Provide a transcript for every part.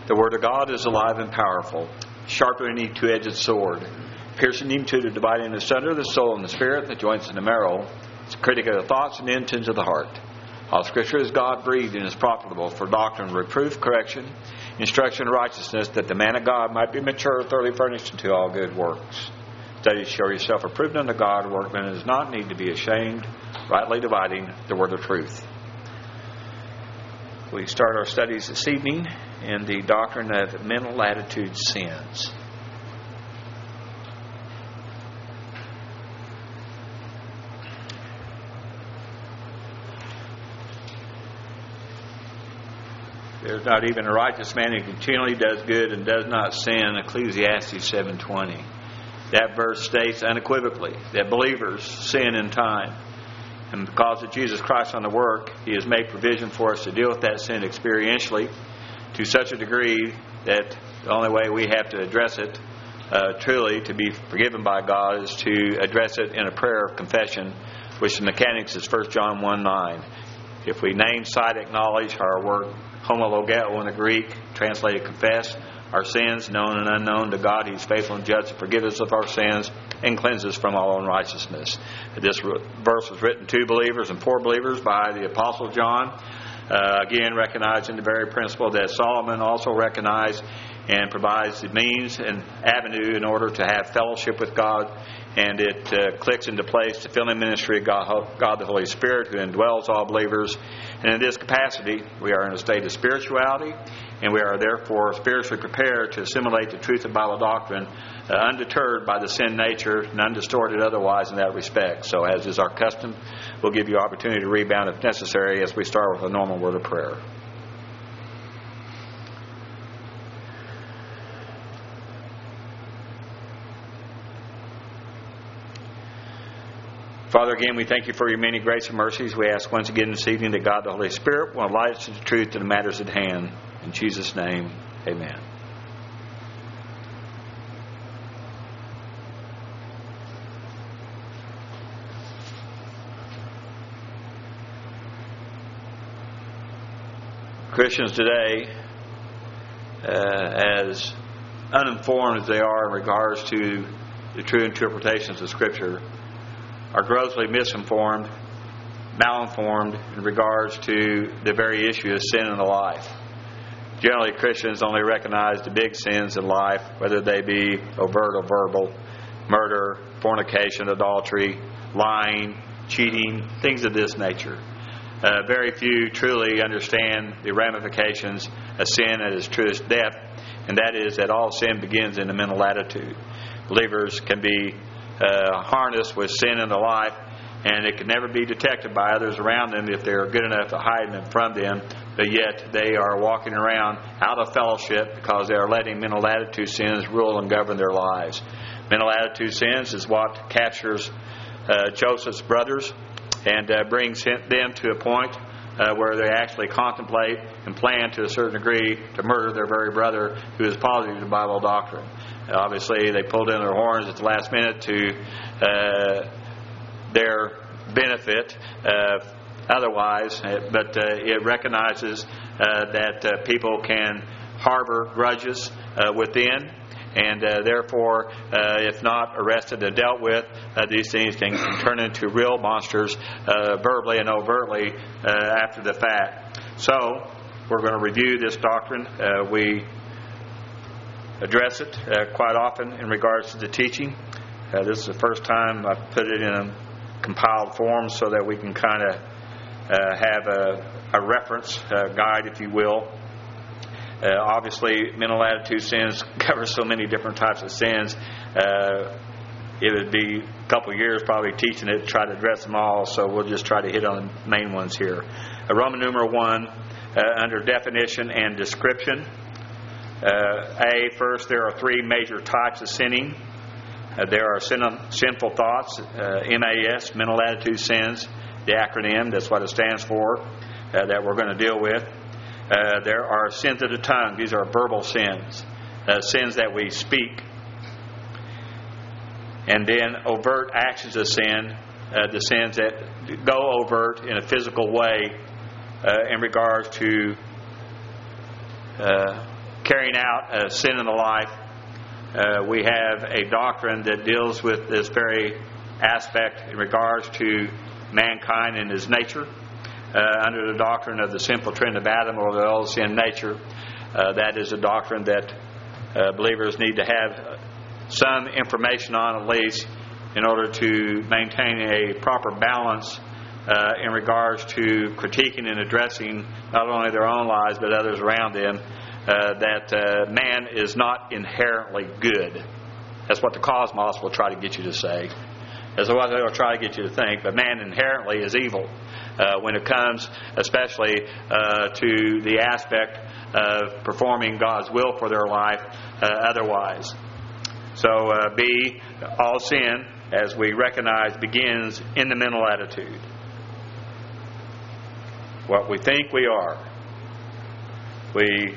The Word of God is alive and powerful, sharper than any two-edged sword, piercing even to the dividing asunder the soul and the spirit, the joints and the marrow. It's a critic of the thoughts and the intents of the heart. All Scripture is God-breathed and is profitable for doctrine, reproof, correction, instruction, and righteousness, that the man of God might be mature, thoroughly furnished unto all good works. Study to show yourself approved unto God, workman does not need to be ashamed, rightly dividing the word of truth. We start our studies this evening in the doctrine of mental attitude sins. There's not even a righteous man who continually does good and does not sin, Ecclesiastes 7:20. That verse states unequivocally that believers sin in time. And because of Jesus Christ on the work, He has made provision for us to deal with that sin experientially to such a degree that the only way we have to address it truly to be forgiven by God is to address it in a prayer of confession, which in mechanics is 1 John 1:9. If we name, cite, acknowledge, our word homologeo in the Greek, translated confess, our sins, known and unknown, to God, He is faithful and just to forgive us of our sins and cleanse us from all unrighteousness. This verse was written to believers and for believers by the Apostle John, again recognizing the very principle that Solomon also recognized, and provides the means and avenue in order to have fellowship with God. And it clicks into place the filling ministry of God the Holy Spirit, who indwells all believers. And in this capacity, we are in a state of spirituality, and we are therefore spiritually prepared to assimilate the truth of Bible doctrine, undeterred by the sin nature and undistorted otherwise in that respect. So as is our custom, we'll give you opportunity to rebound if necessary as we start with a normal word of prayer. Father, again, we thank You for Your many grace and mercies. We ask once again this evening that God the Holy Spirit will enlighten us to the truth and the matters at hand. In Jesus' name, amen. Christians today, as uninformed as they are in regards to the true interpretations of Scripture, are grossly misinformed, malinformed in regards to the very issue of sin in the life. Generally, Christians only recognize the big sins in life, whether they be overt or verbal: murder, fornication, adultery, lying, cheating, things of this nature. Very few truly understand the ramifications of sin at its truest depth, and that is that all sin begins in the mental attitude. Believers can be harnessed with sin in the life, and it can never be detected by others around them if they're good enough to hide it from them, but yet they are walking around out of fellowship because they are letting mental attitude sins rule and govern their lives. Mental attitude sins is what captures Joseph's brothers and brings them to a point where they actually contemplate and plan to a certain degree to murder their very brother who is positive to Bible doctrine. Obviously, they pulled in their horns at the last minute to their benefit otherwise, but it recognizes that people can harbor grudges within, and therefore, if not arrested and dealt with, these things can turn into real monsters verbally and overtly after the fact. So, we're going to review this doctrine. We address it quite often in regards to the teaching. This is the first time I've put it in a compiled form so that we can kind of have a reference guide, if you will. Obviously, mental attitude sins cover so many different types of sins. It would be a couple of years probably teaching it to try to address them all, so we'll just try to hit on the main ones here. Roman numeral 1, under definition and description. First, there are 3 major types of sinning. There are sinful thoughts, MAS, mental attitude sins, the acronym, that's what it stands for, that we're going to deal with. There are sins of the tongue. These are verbal sins, sins that we speak. And then overt actions of sin, the sins that go overt in a physical way in regards to carrying out sin in the life, we have a doctrine that deals with this very aspect in regards to mankind and his nature. Under the doctrine of the simple trend of Adam, or the old sin nature, that is a doctrine that believers need to have some information on, at least, in order to maintain a proper balance in regards to critiquing and addressing not only their own lives but others around them, that man is not inherently good. That's what the cosmos will try to get you to say. That's what they'll try to get you to think. But man inherently is evil when it comes especially to the aspect of performing God's will for their life otherwise. So B, all sin, as we recognize, begins in the mental attitude. What we think we are. We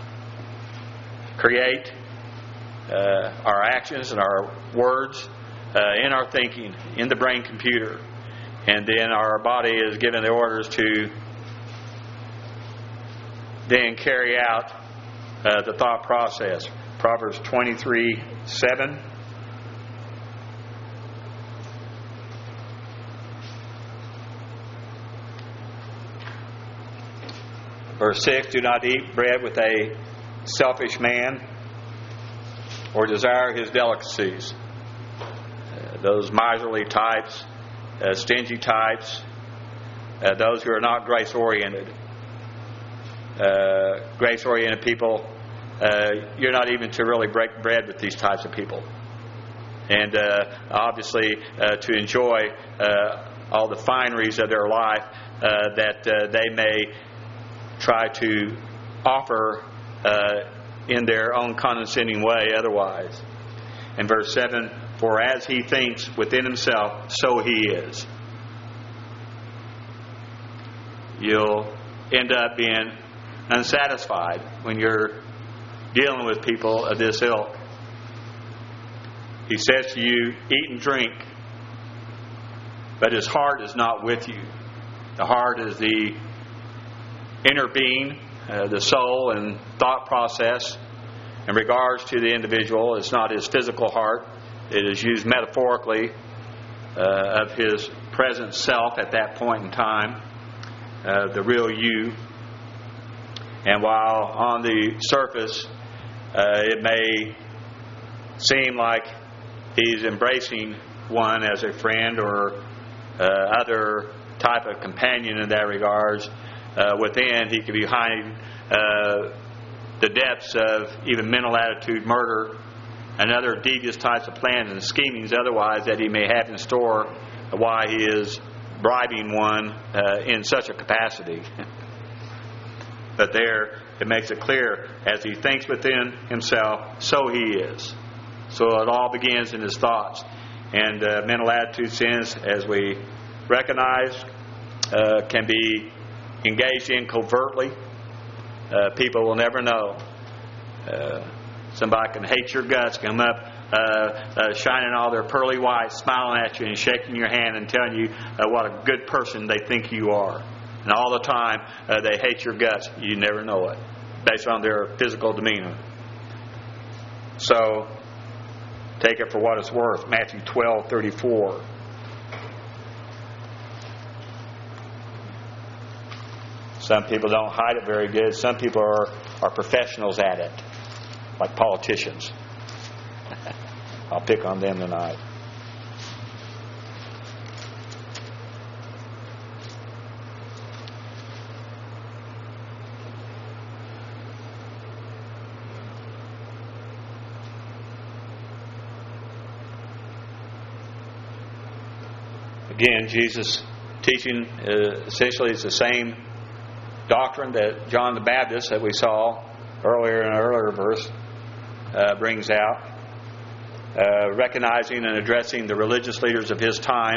create our actions and our words in our thinking, in the brain computer. And then our body is given the orders to then carry out the thought process. Proverbs 23:7. Verse 6, do not eat bread with a selfish man or desire his delicacies. Those miserly types, stingy types, those who are not grace-oriented. Grace-oriented people, you're not even to really break bread with these types of people. And obviously to enjoy all the fineries of their life that they may try to offer in their own condescending way otherwise. In verse 7, for as he thinks within himself, so he is. You'll end up being unsatisfied when you're dealing with people of this ilk. He says to you, eat and drink, but his heart is not with you. The heart is the inner being, the soul and thought process. In regards to the individual, it's not his physical heart. It is used metaphorically of his present self at that point in time, the real you. And while on the surface it may seem like he's embracing one as a friend or other type of companion in that regards, within he could be hiding the depths of even mental attitude murder and other devious types of plans and schemings otherwise that he may have in store, why he is bribing one in such a capacity. But there it makes it clear, as he thinks within himself, so he is. So it all begins in his thoughts. And mental attitude sins, as we recognize, can be engaged in covertly. People will never know. Somebody can hate your guts, come up shining all their pearly whites, smiling at you and shaking your hand and telling you what a good person they think you are. And all the time they hate your guts. You never know it, based on their physical demeanor. So take it for what it's worth. Matthew 12:34. Some people don't hide it very good. Some people are professionals at it, like politicians. I'll pick on them tonight. Again, Jesus' teaching essentially is the same doctrine that John the Baptist, that we saw earlier in an earlier verse, brings out. Recognizing and addressing the religious leaders of his time.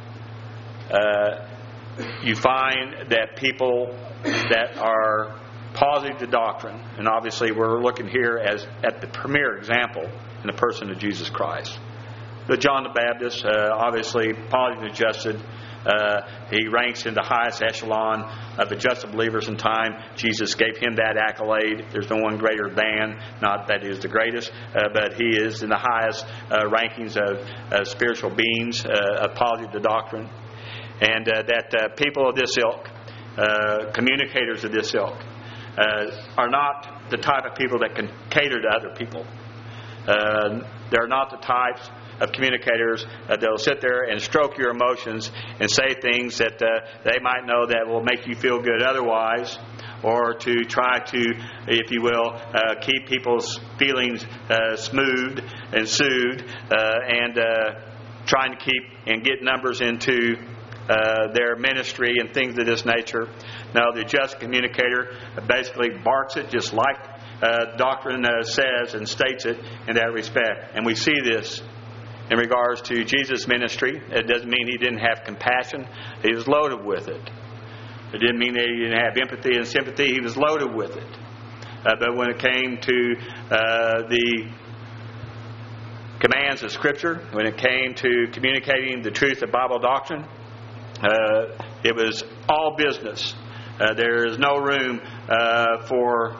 You find that people that are positive to doctrine, and obviously we're looking here at the premier example in the person of Jesus Christ. But John the Baptist, obviously positively adjusted He ranks in the highest echelon of the just believers in time. Jesus gave him that accolade. There's no one greater than, not that he is the greatest, but he is in the highest rankings of spiritual beings, apology to doctrine. And that people of this ilk, communicators of this ilk, are not the type of people that can cater to other people. They're not the types of communicators that will sit there and stroke your emotions and say things that they might know that will make you feel good otherwise, or to try to, if you will, keep people's feelings smoothed and soothed, and trying to keep and get numbers into their ministry and things of this nature. No, the just communicator basically barks it just like doctrine says and states it in that respect. And we see this in regards to Jesus' ministry. It doesn't mean he didn't have compassion. He was loaded with it. It didn't mean that he didn't have empathy and sympathy. He was loaded with it. But when it came to the commands of Scripture, when it came to communicating the truth of Bible doctrine, it was all business. There is no room for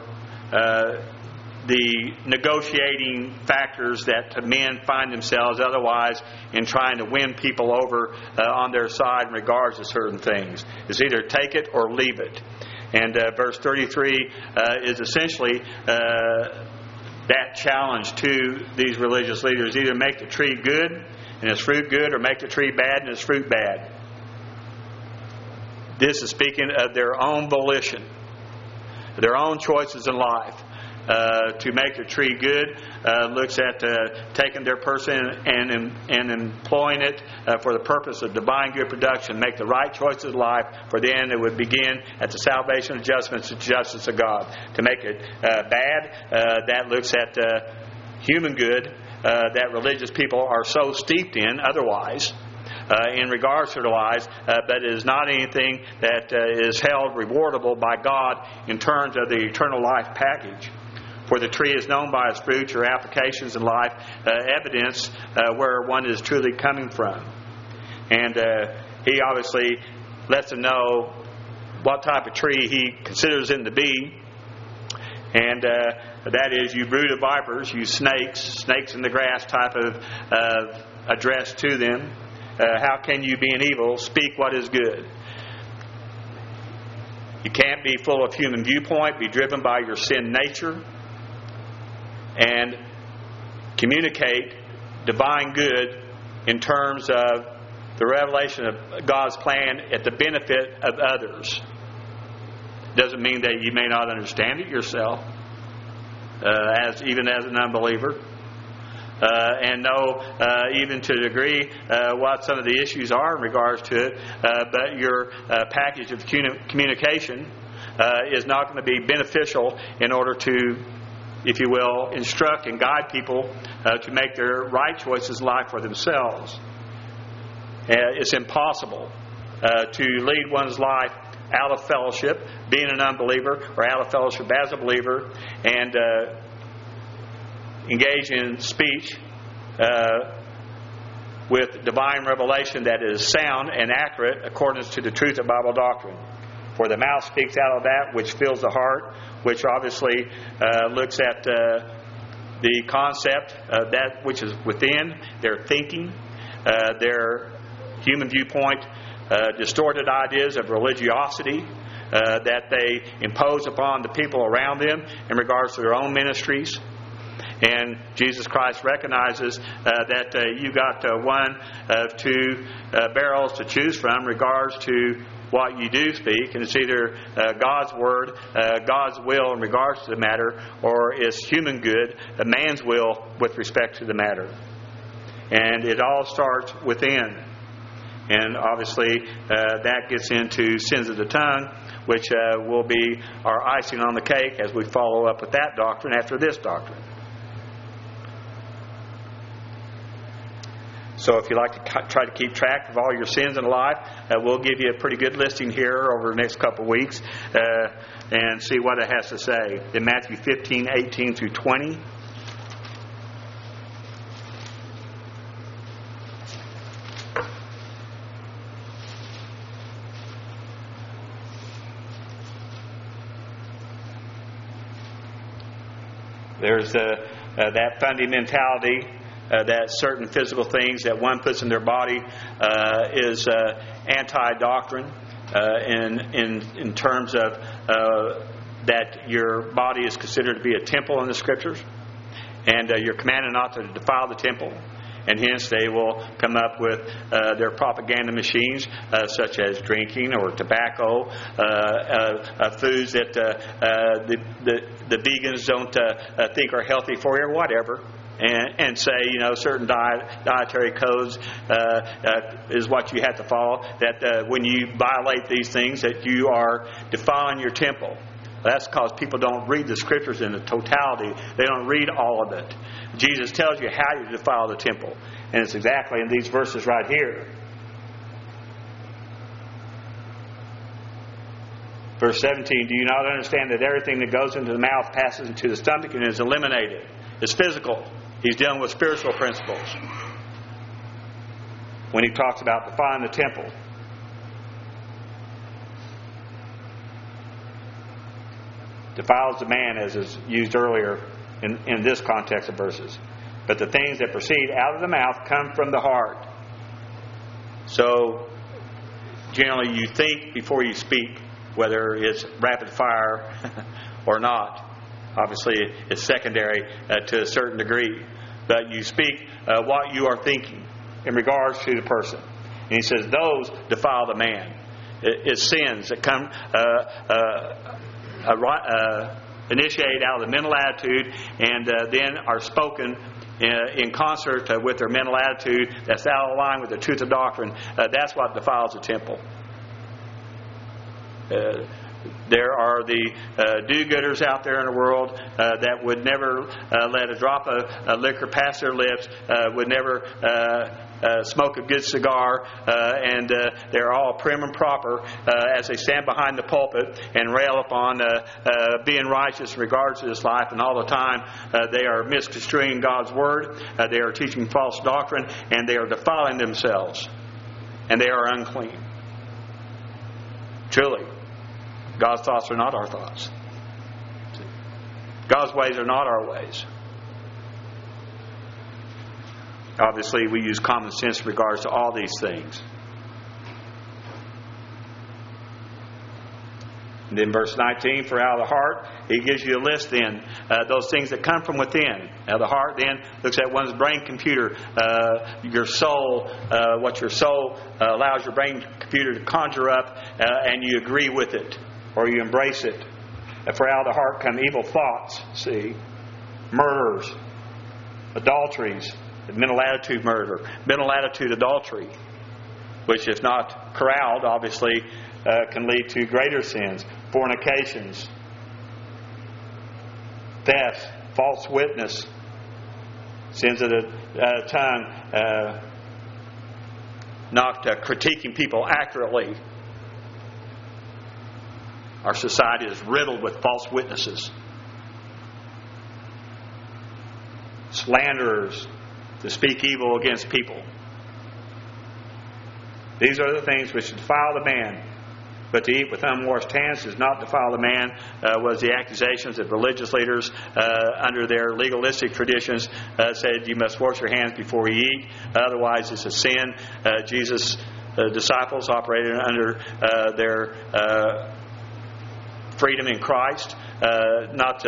the negotiating factors that men find themselves otherwise in trying to win people over on their side in regards to certain things. It's either take it or leave it. And verse 33 is essentially that challenge to these religious leaders. Either make the tree good and its fruit good, or make the tree bad and its fruit bad. This is speaking of their own volition, their own choices in life. To make the tree good looks at taking their person and employing it for the purpose of divine good production. Make the right choices in life, for then it would begin at the salvation, adjustments, and justice of God. To make it bad, that looks at human good that religious people are so steeped in otherwise. In regards to their lives, but it is not anything that is held rewardable by God in terms of the eternal life package. For the tree is known by its fruits or applications in life, evidence where one is truly coming from. And he obviously lets them know what type of tree he considers them to be. And that is, you brood of vipers, you snakes in the grass type of address to them. How can you, being evil, speak what is good? You can't be full of human viewpoint, be driven by your sin nature, and communicate divine good in terms of the revelation of God's plan at the benefit of others. Doesn't mean that you may not understand it yourself, even as an unbeliever. And know even to a degree what some of the issues are in regards to it, but your package of communication is not going to be beneficial in order to, if you will, instruct and guide people to make their right choices in life for themselves. It's impossible to lead one's life out of fellowship, being an unbeliever, or out of fellowship as a believer, and engage in speech with divine revelation that is sound and accurate according to the truth of Bible doctrine. For the mouth speaks out of that which fills the heart, which obviously looks at the concept of that which is within, their thinking, their human viewpoint, distorted ideas of religiosity that they impose upon the people around them in regards to their own ministries. And Jesus Christ recognizes that you got one of two barrels to choose from in regards to what you do speak, and it's either God's word, God's will in regards to the matter, or it's human good, a man's will with respect to the matter. And it all starts within. And obviously that gets into sins of the tongue, which will be our icing on the cake as we follow up with that doctrine after this doctrine. So if you like to try to keep track of all your sins in life, we'll give you a pretty good listing here over the next couple of weeks and see what it has to say. In Matthew 15:18 through 20. There's that fundamentality that certain physical things that one puts in their body is anti-doctrine in terms of that your body is considered to be a temple in the Scriptures, and you're commanded not to defile the temple. And hence they will come up with their propaganda machines, such as drinking or tobacco, foods that the vegans don't think are healthy for you, or whatever. And say, certain dietary codes is what you have to follow. That when you violate these things, that you are defiling your temple. That's because people don't read the Scriptures in the totality. They don't read all of it. Jesus tells you how you defile the temple. And it's exactly in these verses right here. Verse 17, do you not understand that everything that goes into the mouth passes into the stomach and is eliminated? It's physical. He's dealing with spiritual principles when he talks about defiling the temple. Defiles the man, as is used earlier in this context of verses. But the things that proceed out of the mouth come from the heart. So, generally you think before you speak, whether it's rapid fire or not. Obviously, it's secondary to a certain degree. But you speak what you are thinking in regards to the person. And he says, those defile the man. It's sins that come initiated out of the mental attitude and then are spoken in concert with their mental attitude that's out of line with the truth of doctrine. That's what defiles the temple. There are the do-gooders out there in the world that would never let a drop of liquor pass their lips, would never smoke a good cigar, and they're all prim and proper as they stand behind the pulpit and rail upon being righteous in regards to this life, and all the time they are misconstruing God's Word, they are teaching false doctrine, and they are defiling themselves, and they are unclean. Truly, God's thoughts are not our thoughts. God's ways are not our ways. Obviously, we use common sense in regards to all these things. And then verse 19, for out of the heart, he gives you a list then. Those things that come from within. Now the heart then looks at one's brain computer. Your soul, what your soul allows your brain computer to conjure up, and you agree with it. Or you embrace it. For out of the heart come evil thoughts, murders, adulteries, mental attitude murder, mental attitude adultery, which if not corralled, obviously can lead to greater sins, fornications, theft, false witness, sins of the tongue, not critiquing people accurately. Our society is riddled with false witnesses, slanderers, to speak evil against people. These are the things which defile the man. But to eat with unwashed hands does not defile the man, was the accusations that religious leaders, under their legalistic traditions, said you must wash your hands before you eat. Otherwise it's a sin. Jesus' disciples operated under their freedom in Christ, not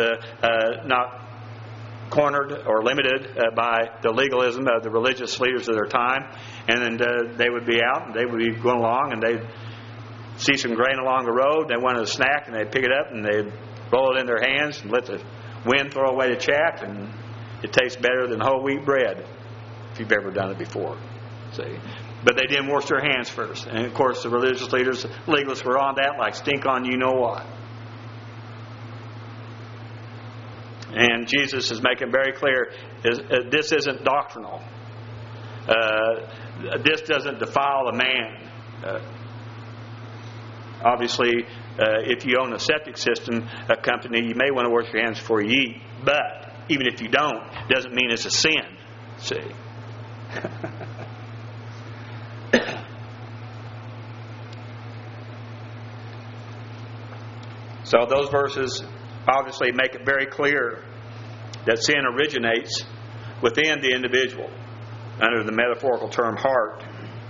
cornered or limited by the legalism of the religious leaders of their time. And then they would be out and they would be going along and they'd see some grain along the road. They wanted a snack and they'd pick it up and they'd roll it in their hands and let the wind throw away the chaff, and it tastes better than whole wheat bread, if you've ever done it before. See? But they didn't wash their hands first. And of course the religious leaders, legalists, were on that like stink on you know what. And Jesus is making very clear, this isn't doctrinal. This doesn't defile a man. Obviously, if you own a septic system company, you may want to wash your hands before you eat. But even if you don't, it doesn't mean it's a sin. See? So those verses obviously make it very clear that sin originates within the individual under the metaphorical term heart,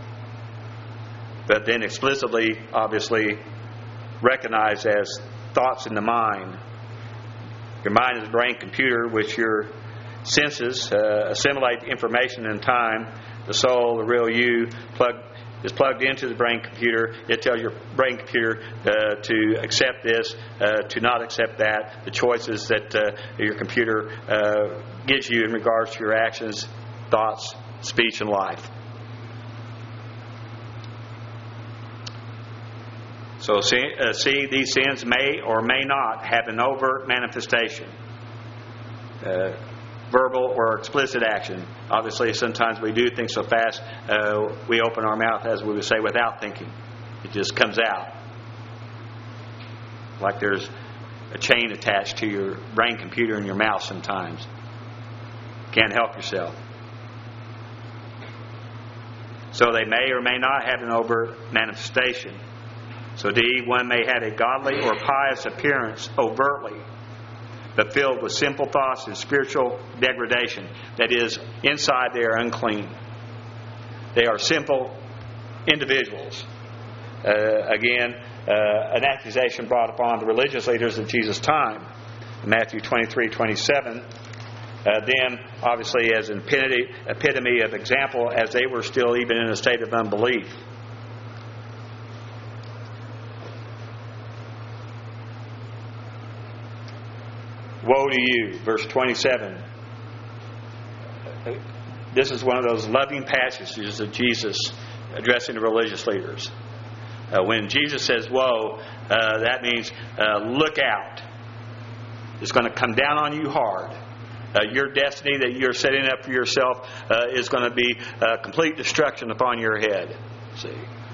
but then explicitly, obviously, recognized as thoughts in the mind. Your mind is a brain computer, which your senses assimilate the information in time. The soul, the real you, is plugged into the brain computer. It tells your brain computer to accept this, to not accept that. The choices that your computer gives you in regards to your actions, thoughts, speech, and life. So see, these sins may or may not have an overt manifestation. Verbal or explicit action. Obviously, sometimes we do things so fast, we open our mouth, as we would say, without thinking. It just comes out. Like there's a chain attached to your brain computer in your mouth sometimes. Can't help yourself. So they may or may not have an overt manifestation. So D, one may have a godly or pious appearance overtly, but filled with simple thoughts and spiritual degradation. That is, inside they are unclean. They are simple individuals. An accusation brought upon the religious leaders of Jesus' time. Matthew 23:27. Them, obviously, as an epitome of example, as they were still even in a state of unbelief. Woe to you, verse 27. This is one of those loving passages of Jesus addressing the religious leaders. When Jesus says woe, that means look out. It's going to come down on you hard. Your destiny that you're setting up for yourself is going to be complete destruction upon your head. See?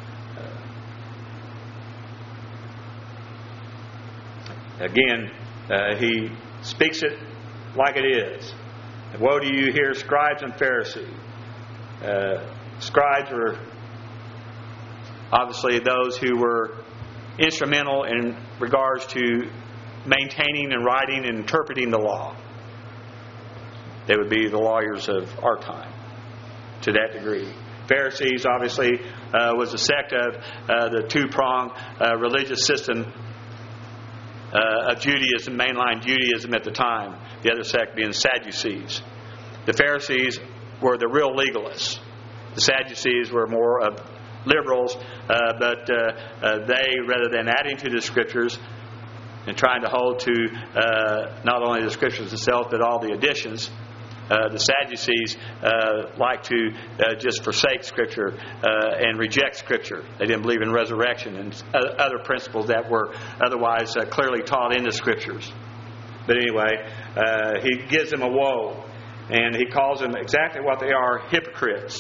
Again, he speaks it like it is. Woe to you here, scribes and Pharisees. Scribes were obviously those who were instrumental in regards to maintaining and writing and interpreting the law. They would be the lawyers of our time to that degree. Pharisees, obviously, was a sect of the two-pronged religious system of Judaism, mainline Judaism at the time. The other sect being Sadducees. The Pharisees were the real legalists. The Sadducees were more of liberals, but they, rather than adding to the Scriptures and trying to hold to not only the Scriptures itself, but all the additions, the Sadducees like to just forsake Scripture and reject Scripture. They didn't believe in resurrection and other principles that were otherwise clearly taught in the Scriptures. But anyway, he gives them a woe, and he calls them exactly what they are, hypocrites.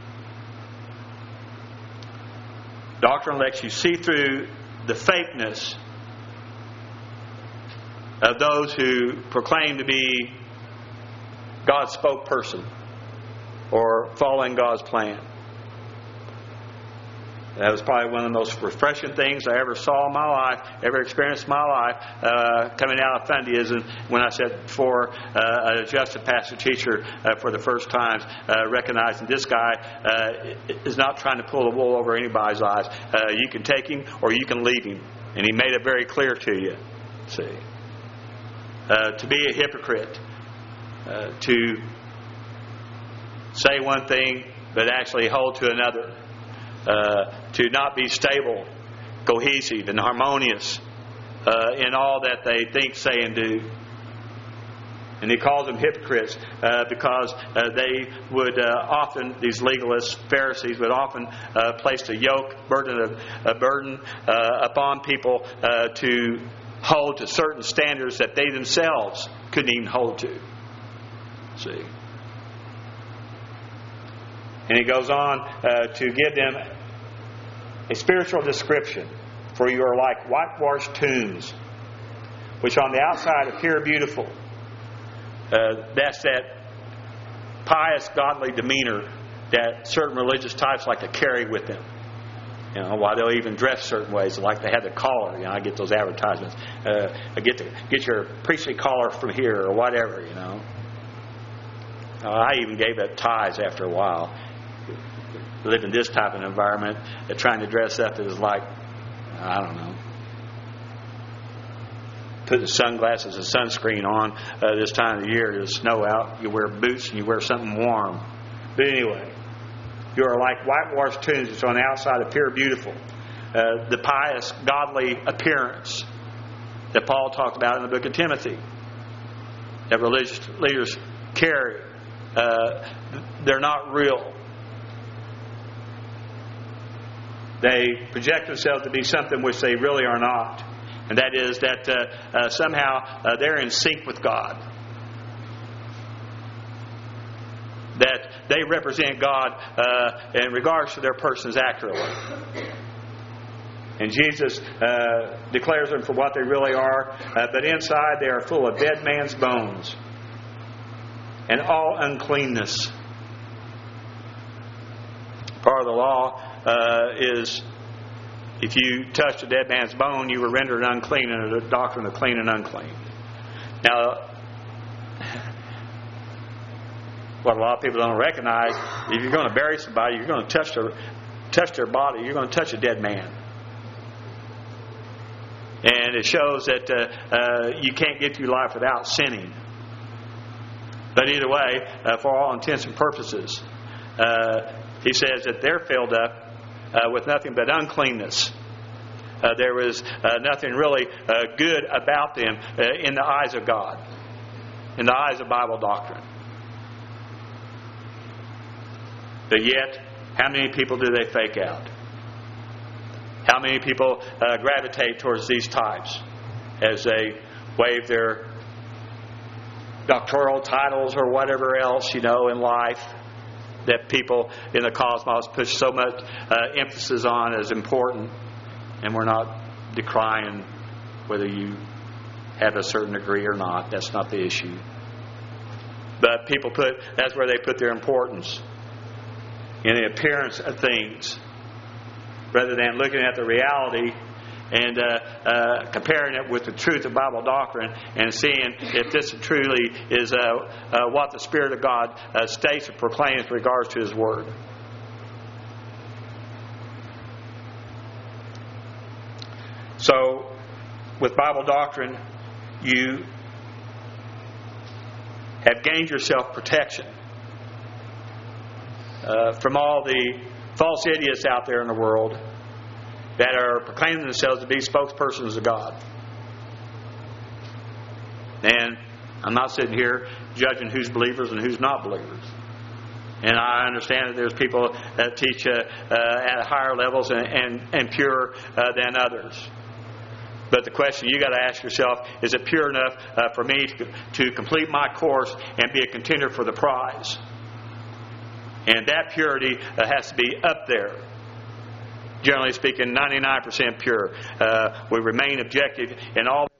Doctrine lets you see through the fakeness of those who proclaim to be God's spokesperson or following God's plan. That was probably one of the most refreshing things I ever saw in my life, ever experienced in my life, coming out of Fundyism, when I said before an adjusted pastor teacher for the first time, recognizing this guy is not trying to pull the wool over anybody's eyes. You can take him or you can leave him. And he made it very clear to you. See, to be a hypocrite, to say one thing but actually hold to another. To not be stable, cohesive, and harmonious in all that they think, say, and do. And he calls them hypocrites because they would often, these legalists, Pharisees, would often place a yoke, a burden upon people to hold to certain standards that they themselves couldn't even hold to. See? And he goes on to give them a spiritual description. For you are like whitewashed tombs, which on the outside appear beautiful. That's that pious, godly demeanor that certain religious types like to carry with them. Why they'll even dress certain ways, like they have the collar. I get those advertisements. Get your priestly collar from here or whatever. I even gave up ties after a while. Living this type of environment, trying to dress up is like, I don't know, putting sunglasses and sunscreen on this time of the year. There's snow out. You wear boots and you wear something warm. But anyway, you are like whitewashed tombs which on the outside appear beautiful. The pious, godly appearance that Paul talked about in the book of Timothy, that religious leaders carry, they're not real. They project themselves to be something which they really are not. And that is that somehow they're in sync with God. That they represent God in regards to their persons accurately. And Jesus declares them for what they really are. But inside they are full of dead man's bones and all uncleanness. Part of the law is if you touched a dead man's bone, you were rendered unclean under the doctrine of clean and unclean. Now, what a lot of people don't recognize, if you're going to bury somebody, you're going to touch their body, you're going to touch a dead man. And it shows that you can't get through life without sinning. But either way, for all intents and purposes, he says that they're filled up with nothing but uncleanness. There was nothing really good about them in the eyes of God, in the eyes of Bible doctrine. But yet, how many people do they fake out? How many people gravitate towards these types as they wave their doctoral titles or whatever else, in life that people in the cosmos put so much emphasis on as important? And we're not decrying whether you have a certain degree or not. That's not the issue. But that's where they put their importance, in the appearance of things, rather than looking at the reality and comparing it with the truth of Bible doctrine and seeing if this truly is what the Spirit of God states and proclaims with regards to His Word. So, with Bible doctrine, you have gained yourself protection from all the false idiots out there in the world that are proclaiming themselves to be spokespersons of God. And I'm not sitting here judging who's believers and who's not believers. And I understand that there's people that teach at higher levels and pure than others. But the question you got to ask yourself, is it pure enough for me to complete my course and be a contender for the prize? And that purity has to be up there. Generally speaking, 99% pure. We remain objective in all